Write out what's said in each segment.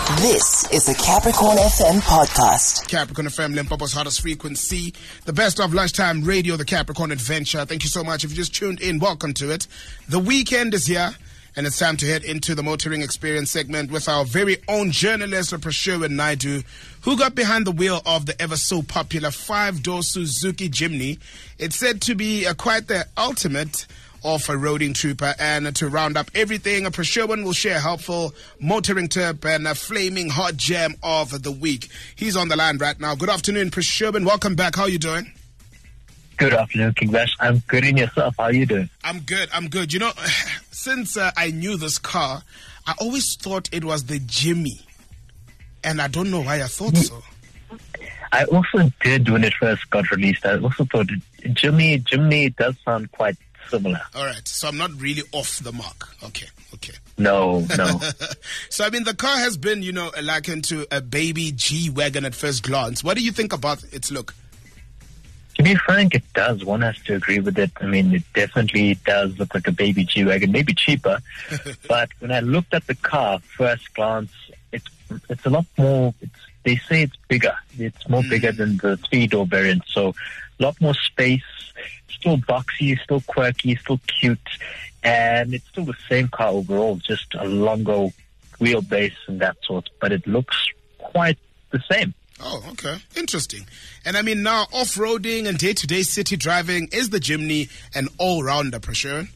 This is the Capricorn FM podcast. Capricorn FM, Limpopo's hottest frequency. The best of lunchtime radio, the Capricorn Adventure. Thank you so much. If you just tuned in, welcome to it. The weekend is here, and it's time to head into the motoring experience segment with our very own journalist, Prasherwin Naidu, who got behind the wheel of the ever so popular 5-door Suzuki Jimny. It's said to be quite the ultimate off-roading trooper, and to round up everything, Prasherwin will share a helpful motoring tip and a flaming hot gem of the week. He's on the line right now. Good afternoon, Prasherwin. Welcome back. How are you doing? Good afternoon, King Bash. I'm good. In yourself? How are you doing? I'm good. You know, since I knew this car, I always thought it was the Jimmy, and I don't know why I thought so. I also did when it first got released. I also thought Jimny does sound quite similar. All right, so I'm not really off the mark. Okay. No. So, I mean, the car has been, likened to a baby G-Wagon at first glance. What do you think about its look? To be frank, it does. One has to agree with it. I mean, it definitely does look like a baby G-Wagon, maybe cheaper. But when I looked at the car, first glance, it's a lot more, they say it's bigger. It's more bigger than the 3-door variant. So a lot more space, still boxy, still quirky, still cute. And it's still the same car overall, just a longer wheelbase and that sort. But it looks quite the same. Oh, okay. Interesting. And I mean, now off-roading and day-to-day city driving, is the Jimny an all-rounder, Prasherwin?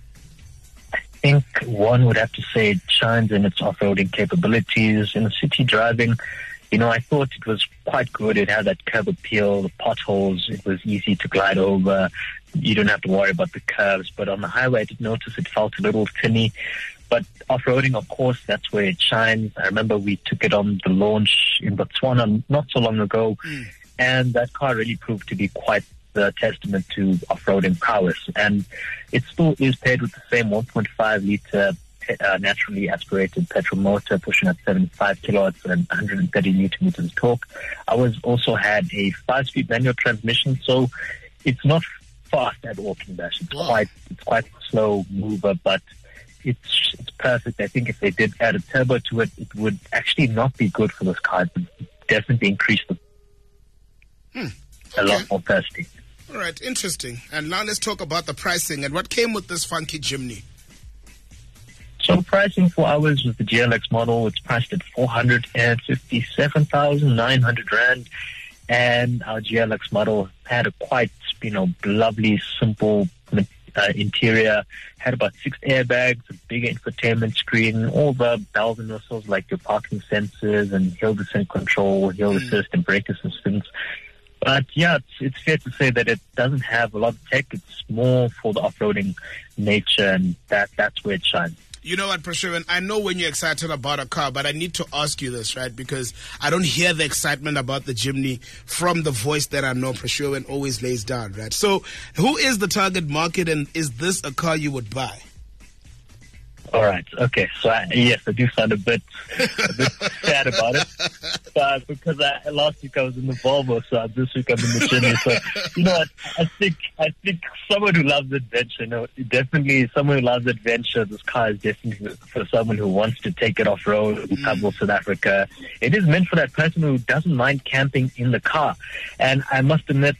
I think one would have to say it shines in its off-roading capabilities. In city driving, I thought it was quite good. It had that curb appeal, the potholes. It was easy to glide over. You don't have to worry about the curves. But on the highway, I did notice it felt a little tinny. But off-roading, of course, that's where it shines. I remember we took it on the launch in Botswana not so long ago. And that car really proved to be quite the testament to off-roading prowess. And it still is paired with the same 1.5-litre naturally aspirated petrol motor, pushing at 75 kilowatts and 130 newton meters of torque. Ours also had a 5-speed manual transmission, so it's not fast at all, King Bash. It's quite a slow mover, but it's perfect. I think if they did add a turbo to it, it would actually not be good for this car. It would definitely increase a lot more thirsty. All right, interesting. And now let's talk about the pricing and what came with this funky Jimny. So pricing for ours with the GLX model, it's priced at 457,900 Rand. And our GLX model had a quite, lovely, simple interior, had about 6 airbags, a bigger infotainment screen, all the bells and whistles like your parking sensors and hill descent control, hill assist and brake assistance. But yeah, it's fair to say that it doesn't have a lot of tech. It's more for the off-roading nature, and that's where it shines. You know what, Prasherwin? I know when you're excited about a car, but I need to ask you this, right? Because I don't hear the excitement about the Jimny from the voice that I know Prasherwin always lays down, right? So who is the target market, and is this a car you would buy? All right. Okay. So yes, I do sound a bit sad about it, but because last week I was in the Volvo, so this week I'm in the Jimny. So you know what? I think someone who loves adventure, definitely someone who loves adventure. This car is definitely for someone who wants to take it off road, who travels South Africa. It is meant for that person who doesn't mind camping in the car. And I must admit,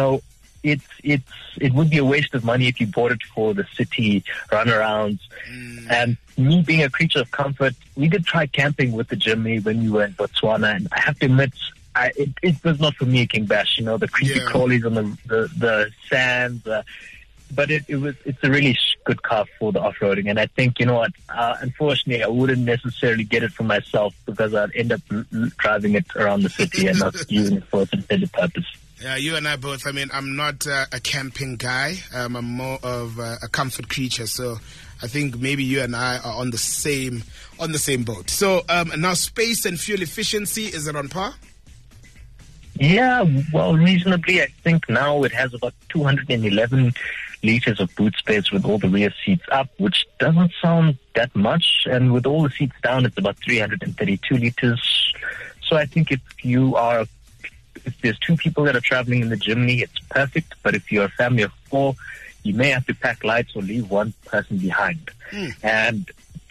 it would be a waste of money if you bought it for the city runarounds. And me being a creature of comfort, we did try camping with the Jimny when we were in Botswana, and I have to admit, it was not for me, King Bash. The creepy crawlies on the sand. But it's a really good car for the off-roading, and I think, unfortunately I wouldn't necessarily get it for myself because I'd end up driving it around the city and not using it for its intended purpose. Yeah, you and I both. I mean, I'm not a camping guy. I'm more of a comfort creature. So I think maybe you and I are on the same boat. So now space and fuel efficiency, is it on par? Yeah, well, reasonably. I think now it has about 211 liters of boot space with all the rear seats up, which doesn't sound that much. And with all the seats down, it's about 332 liters. So I think if there's 2 people that are traveling in the Jimny, it's perfect. But if you're a family of 4, you may have to pack lights or leave one person behind. And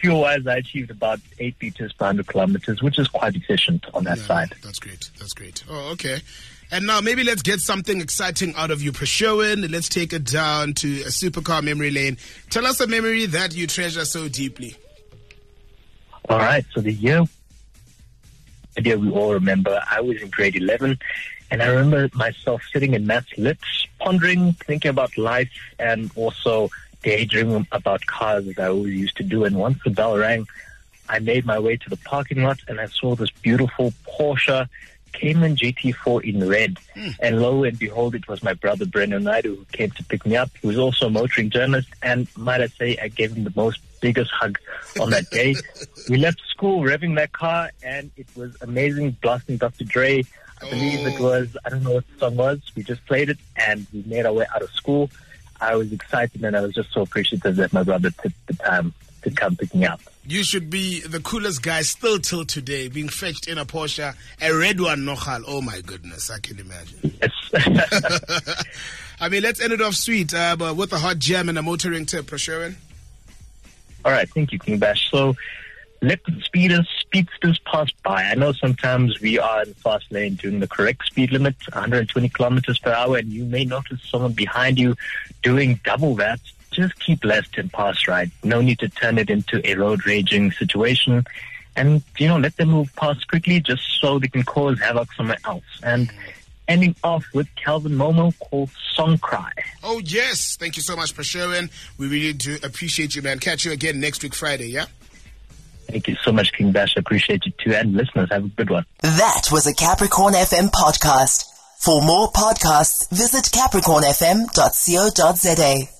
fuel-wise, I achieved about 8 liters per 100 kilometers, which is quite efficient on that side. That's great. That's great. Oh, okay. And now maybe let's get something exciting out of you, Prashowan. Let's take it down to a supercar memory lane. Tell us a memory that you treasure so deeply. All right. So the year we all remember, I was in grade 11, and I remember myself sitting in maths lit, pondering, thinking about life, and also daydreaming about cars as I always used to do. And once the bell rang, I made my way to the parking lot, and I saw this beautiful Porsche Cayman GT4 in red. And lo and behold, it was my brother Brendan Naidu who came to pick me up. He was also a motoring journalist, and might I say, I gave him the biggest hug on that day. We left school revving that car, and it was amazing, blasting Dr. Dre. I believe it was, I don't know what the song was. We just played it, and we made our way out of school. I was excited, and I was just so appreciative that my brother took the time to come pick me up. You should be the coolest guy still till today, being fetched in a Porsche, a red one, Nochal. Oh my goodness, I can imagine. Yes. I mean, let's end it off sweet, but with a hot gem and a motoring tip, Prashowan. All right, thank you, King Bash. So, let the speedsters pass by. I know sometimes we are in the fast lane doing the correct speed limit, 120 kilometers per hour, and you may notice someone behind you doing double that. Just keep left and pass right. No need to turn it into a road raging situation. And, let them move past quickly just so they can cause havoc somewhere else. And ending off with Calvin Momo called Song Cry. Oh, yes. Thank you so much, Prashowan. We really do appreciate you, man. Catch you again next week, Friday, yeah? Thank you so much, King Bash. I appreciate you too. And listeners, have a good one. That was a Capricorn FM podcast. For more podcasts, visit capricornfm.co.za.